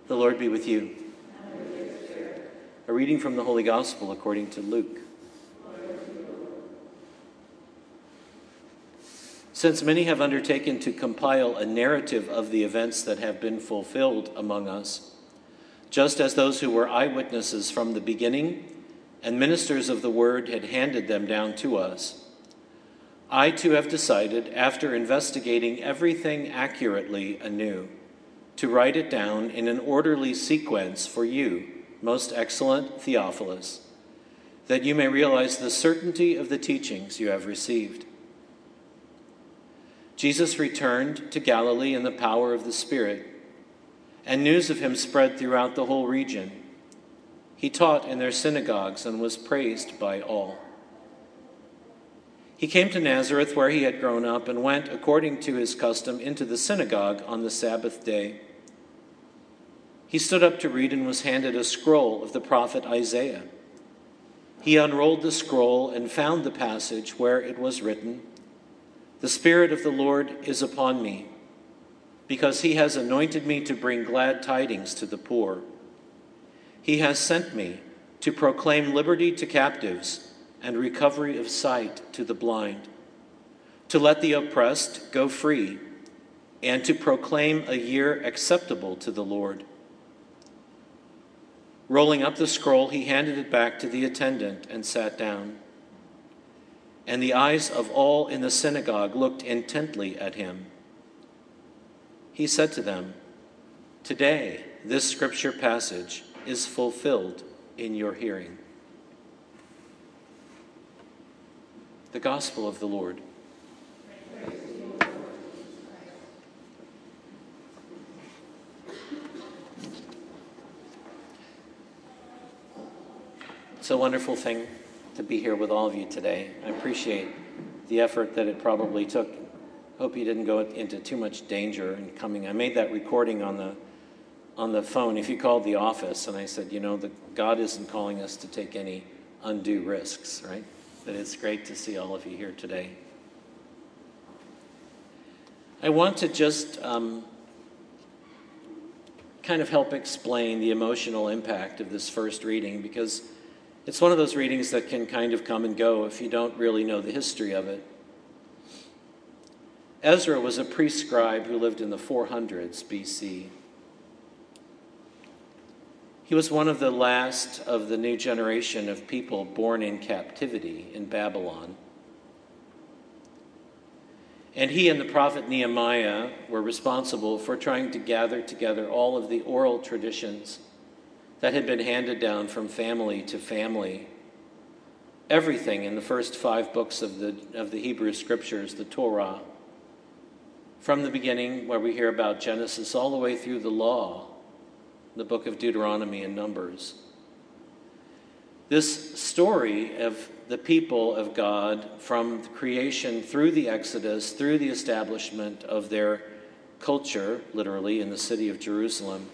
The Lord be with you. A reading from the Holy Gospel according to Luke. Since many have undertaken to compile a narrative of the events that have been fulfilled among us, just as those who were eyewitnesses from the beginning and ministers of the word had handed them down to us, I too have decided, after investigating everything accurately anew, to write it down in an orderly sequence for you, most excellent Theophilus, that you may realize the certainty of the teachings you have received. Jesus returned to Galilee in the power of the Spirit, and news of him spread throughout the whole region. He taught in their synagogues and was praised by all. He came to Nazareth, where he had grown up, and went, according to his custom, into the synagogue on the Sabbath day. He stood up to read and was handed a scroll of the prophet Isaiah. He unrolled the scroll and found the passage where it was written, "The Spirit of the Lord is upon me, because he has anointed me to bring glad tidings to the poor. He has sent me to proclaim liberty to captives and recovery of sight to the blind, to let the oppressed go free, and to proclaim a year acceptable to the Lord." Rolling up the scroll, he handed it back to the attendant and sat down. And the eyes of all in the synagogue looked intently at him. He said to them, "Today, this scripture passage is fulfilled in your hearing." The Gospel of the Lord. It's a wonderful thing to be here with all of you today. I appreciate the effort that it probably took. Hope you didn't go into too much danger in coming. I made that recording on the phone. If you called the office, and I said, God isn't calling us to take any undue risks, right? But it's great to see all of you here today. I want to just kind of help explain the emotional impact of this first reading, because it's one of those readings that can kind of come and go if you don't really know the history of it. Ezra was a priest scribe who lived in the 400s BC. He was one of the last of the new generation of people born in captivity in Babylon. And he and the prophet Nehemiah were responsible for trying to gather together all of the oral traditions that had been handed down from family to family. Everything in the first 5 books of the Hebrew Scriptures, the Torah, from the beginning where we hear about Genesis all the way through the law, the book of Deuteronomy and Numbers. This story of the people of God from creation through the Exodus, through the establishment of their culture, literally in the city of Jerusalem,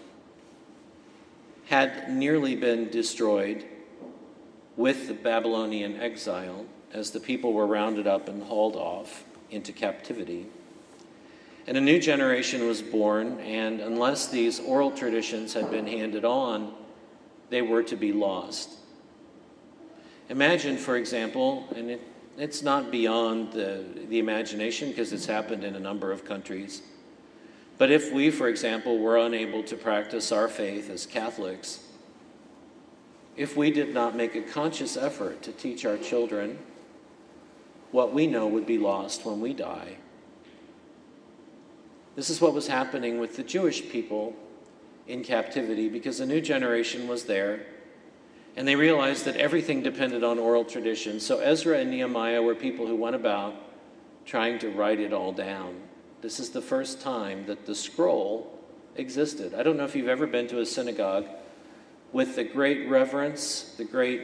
had nearly been destroyed with the Babylonian exile as the people were rounded up and hauled off into captivity. And a new generation was born, and unless these oral traditions had been handed on, they were to be lost. Imagine, for example, and it's not beyond the imagination because it's happened in a number of countries, but if we, for example, were unable to practice our faith as Catholics, if we did not make a conscious effort to teach our children what we know would be lost when we die. This is what was happening with the Jewish people in captivity, because a new generation was there, and they realized that everything depended on oral tradition. So Ezra and Nehemiah were people who went about trying to write it all down. This is the first time that the scroll existed. I don't know if you've ever been to a synagogue with the great reverence, the great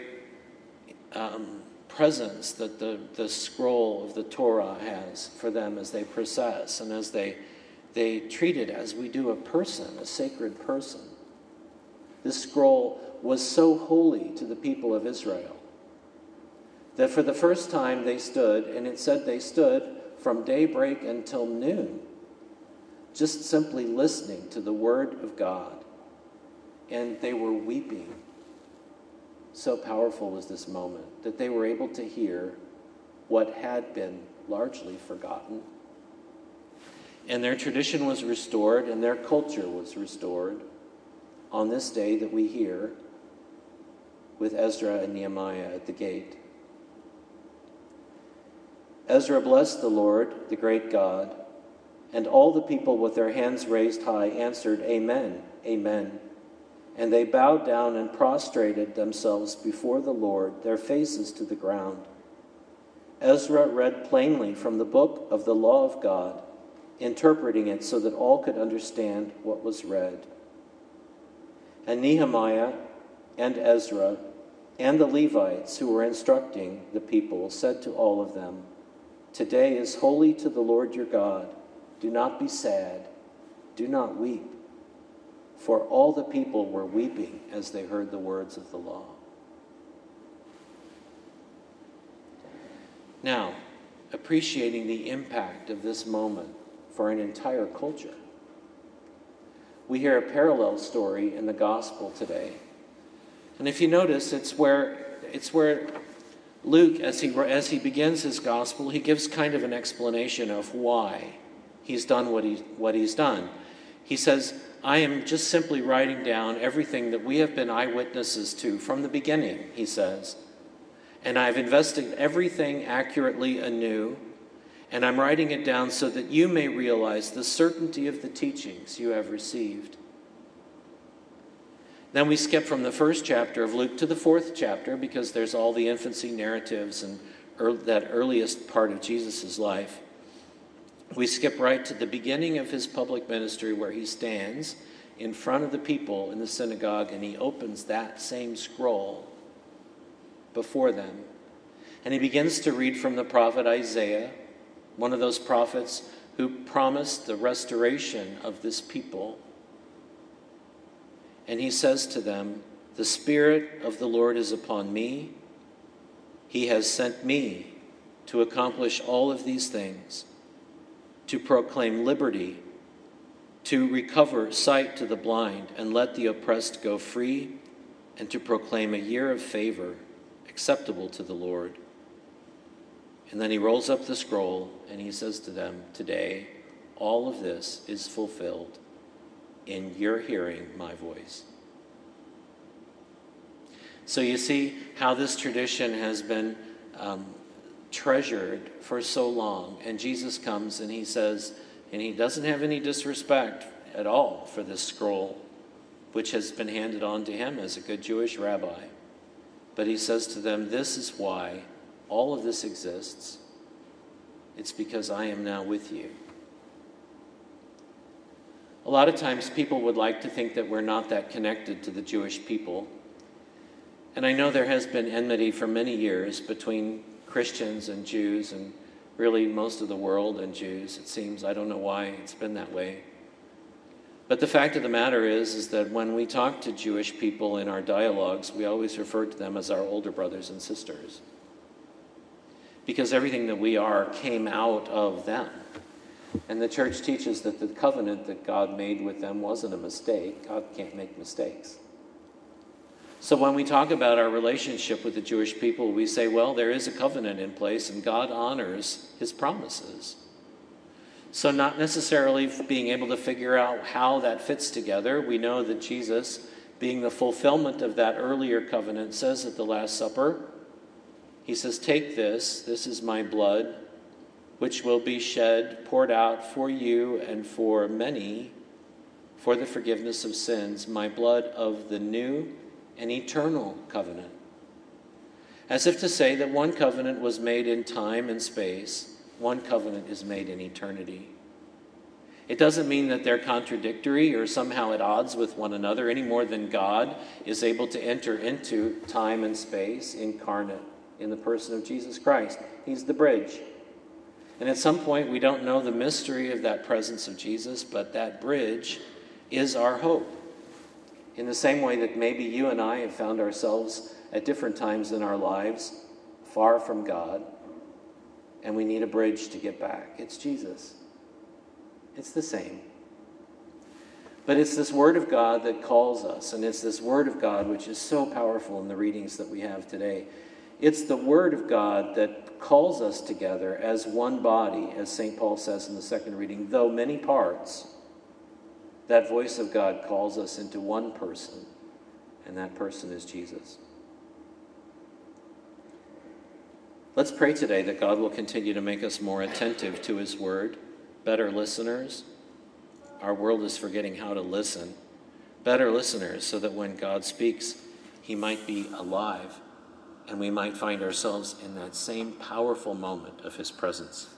presence that the scroll of the Torah has for them as they process and as they treat it as we do a person, a sacred person. This scroll was so holy to the people of Israel that for the first time they stood, and it said they stood from daybreak until noon, just simply listening to the word of God. and they were weeping. So powerful was this moment that they were able to hear what had been largely forgotten. And their tradition was restored, and their culture was restored on this day that we hear with Ezra and Nehemiah at the gate. Ezra blessed the Lord, the great God, and all the people with their hands raised high answered, Amen, Amen. And they bowed down and prostrated themselves before the Lord, their faces to the ground. Ezra read plainly from the book of the law of God, interpreting it so that all could understand what was read. And Nehemiah and Ezra and the Levites who were instructing the people said to all of them, Today is holy to the Lord your God. Do not be sad. Do not weep. For all the people were weeping as they heard the words of the law. Now, appreciating the impact of this moment for an entire culture, we hear a parallel story in the gospel today. And if you notice, it's where Luke, as he begins his gospel, he gives kind of an explanation of why he's done what he's done. He says, I am just simply writing down everything that we have been eyewitnesses to from the beginning, he says. And I've investigated everything accurately anew, and I'm writing it down so that you may realize the certainty of the teachings you have received. Then we skip from the first chapter of Luke to the fourth chapter because there's all the infancy narratives and that earliest part of Jesus' life. We skip right to the beginning of his public ministry where he stands in front of the people in the synagogue and he opens that same scroll before them. And he begins to read from the prophet Isaiah, one of those prophets who promised the restoration of this people. And he says to them, The Spirit of the Lord is upon me. He has sent me to accomplish all of these things, to proclaim liberty, to recover sight to the blind, and let the oppressed go free, and to proclaim a year of favor acceptable to the Lord. And then he rolls up the scroll and he says to them, Today, all of this is fulfilled in your hearing my voice. So you see how this tradition has been treasured for so long. And Jesus comes and he says, and he doesn't have any disrespect at all for this scroll, which has been handed on to him as a good Jewish rabbi. But he says to them, this is why all of this exists. It's because I am now with you. A lot of times people would like to think that we're not that connected to the Jewish people. And I know there has been enmity for many years between Christians and Jews, and really most of the world and Jews, it seems. I don't know why it's been that way. But the fact of the matter is that when we talk to Jewish people in our dialogues, we always refer to them as our older brothers and sisters. Because everything that we are came out of them. And the church teaches that the covenant that God made with them wasn't a mistake. God can't make mistakes. So when we talk about our relationship with the Jewish people, we say, well, there is a covenant in place and God honors his promises. So not necessarily being able to figure out how that fits together, we know that Jesus, being the fulfillment of that earlier covenant, says at the Last Supper, he says, take this is my blood, which will be shed, poured out for you and for many, for the forgiveness of sins, my blood of the new and eternal covenant. As if to say that one covenant was made in time and space, one covenant is made in eternity. It doesn't mean that they're contradictory or somehow at odds with one another any more than God is able to enter into time and space incarnate in the person of Jesus Christ. He's the bridge. And at some point, we don't know the mystery of that presence of Jesus, but that bridge is our hope. In the same way that maybe you and I have found ourselves at different times in our lives far from God, and we need a bridge to get back. It's Jesus. It's the same. But it's this Word of God that calls us, and it's this Word of God which is so powerful in the readings that we have today. It's the Word of God that calls us together as one body, as St. Paul says in the second reading. Though many parts, that voice of God calls us into one person, and that person is Jesus. Let's pray today that God will continue to make us more attentive to his word, better listeners. Our world is forgetting how to listen. Better listeners, so that when God speaks, he might be alive, and we might find ourselves in that same powerful moment of his presence.